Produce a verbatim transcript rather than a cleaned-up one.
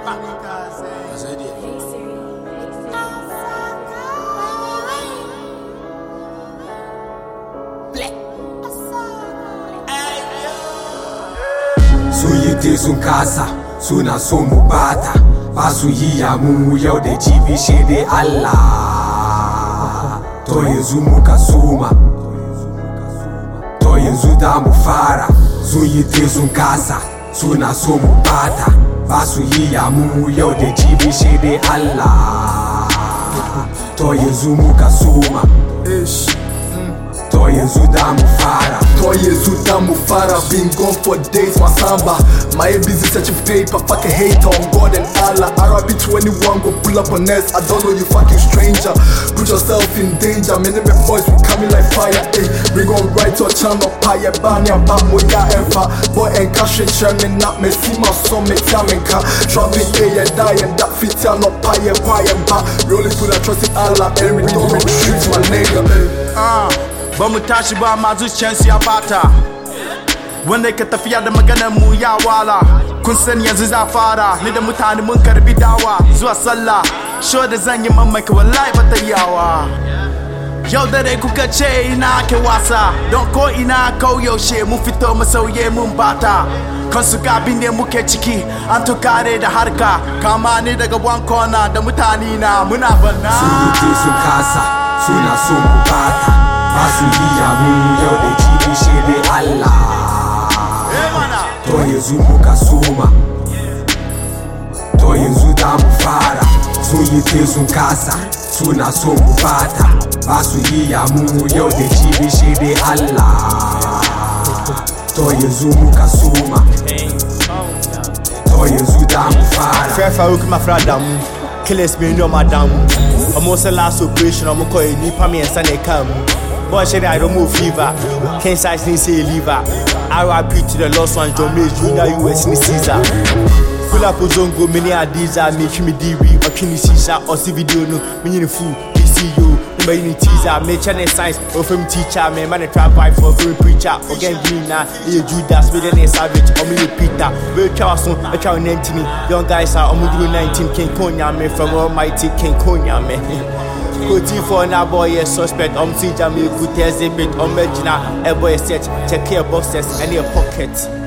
Suyite sun kasa suna so mu bata ba su yi ya mu yau da jibi shi dai Allah to yanzu muka suma to yanzu da mu fara suyite sun kasa suna so mu bata ba su yi ya mu yau da jibi shi dai Allah to yanzu muka suma to yanzu da mu fara to yanzu da mu fara been gone for days my samba my busy searching for paper fucking hate on God and Allah R I P twenty-one go pull up on us I don't know you fucking stranger put yourself in danger many big boys will coming like fire eh bring on right to a channel pie bani and bam mo ya ever boy and cash and chairman not me see my son me tell me can trapping a and die and that fit ya no pie pie ba rolling through that trust in Allah every door in the streets my nigga ah ba mu tashi ba ma zuciyarsu ya bata wanda ka tafiya da maganar mu ya wala kun san yanzu za fara ni da mutane mun karbi dawa zuwa sallah show da zan yi mamaki wallahi ba ta yawa yau dare kuka ce ina ke wasa don ko ina kau yaushe mun fito mu sauye mun bata kansu gabin ne muke ciki an tukare da harka kama ni daga one corner da mutane na muna banna suyite sun kasa suna so mu bata ba su yi ya mu yau da jibi shi dai Allah to yanzu muka suma to yanzu da mu fara suyite sun kasa suna so mu bata ba su yi ya mu yau da jibi shi dai Allah to yanzu muka suma to yanzu da mu fara Fair Farouk my frada mu killers me no madam almost a last operation I'm call you nipa me and sane kam boy said I don't move fever can't size ni say liver R I P to the lost one John Mays Junior U S ni Caesar pull up zongo many adiza me me D V or kini Caesar or see video no me in fool P C U me in teaser me channel science or film teacher me man try vibe for film preacher again green na e Judas me then savage or me Peter we try so I try name to me young guys are on nineteen King Konya me from almighty King Konya me Koti for na boy a suspect um see jam me good exhibit on Medina a boy set check your boxes and your pocket